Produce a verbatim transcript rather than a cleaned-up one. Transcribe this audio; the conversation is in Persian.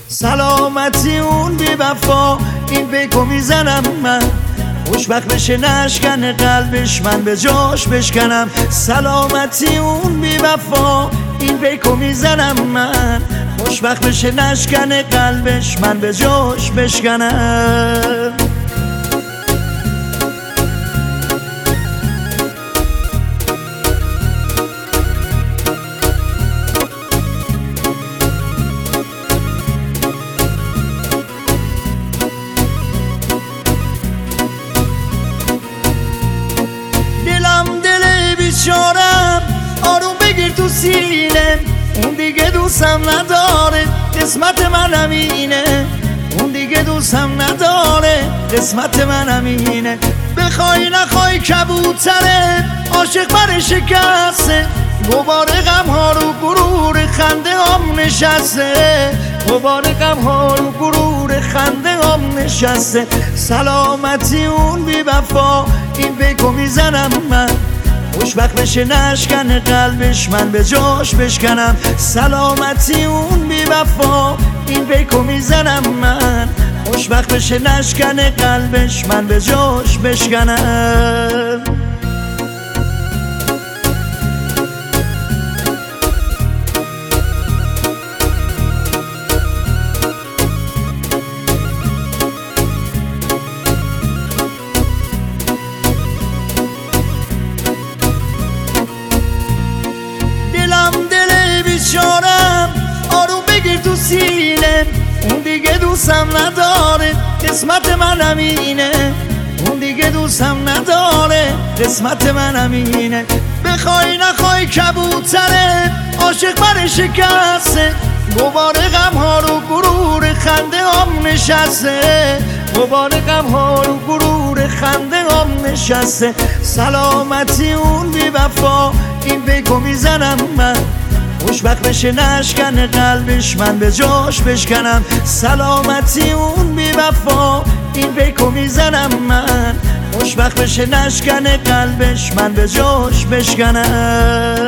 سلامتی اون بی وفا این بیکو میزنم من، خوشبخت بشه نشکنه قلبش من به جاش بشکنم. سلامتی اون بی وفا این بیکو میزنم من، خوشبخت بشه نشکنه قلبش من به جاش بشکنم. بیچارم آروم بگیر تو سینه، اون دیگه دوستم نداره قسمت من همینه، اون دیگه دوستم نداره قسمت من همینه. بخوای نخوای کبوتره عاشق بر شکسته، دوباره غم ها رو گرور خنده هم نشسته، دوباره غم ها رو گرور خنده هم نشسته. سلامتی اون بی وفا این بیکو میزنم من، خوشبخت بشه نشکنه قلبش من به جاش بشکنم. سلامتی اون بی وفا این بیکو میزنم من، خوشبخت بشه نشکنه قلبش من به جاش بشکنم. بیچارم آروم بگیر تو سینه، اون دیگه دوستم نداره قسمت من همینه، اون دیگه دوستم نداره قسمت من همینه. بخوای نخوای کبوتره عاشق بر شکسته، دوباره غم ها رو گرور خنده هم نشسته، دوباره غم ها رو گرور خنده هم نشسته. سلامتی اون بی وفا این بیکو میزنم من، خوشبخت بشه نشکنه قلبش من به جاش بشکنم. سلامتی اون بی وفا این بیکو میزنم من، خوشبخت بشه نشکنه قلبش من به جاش بشکنم.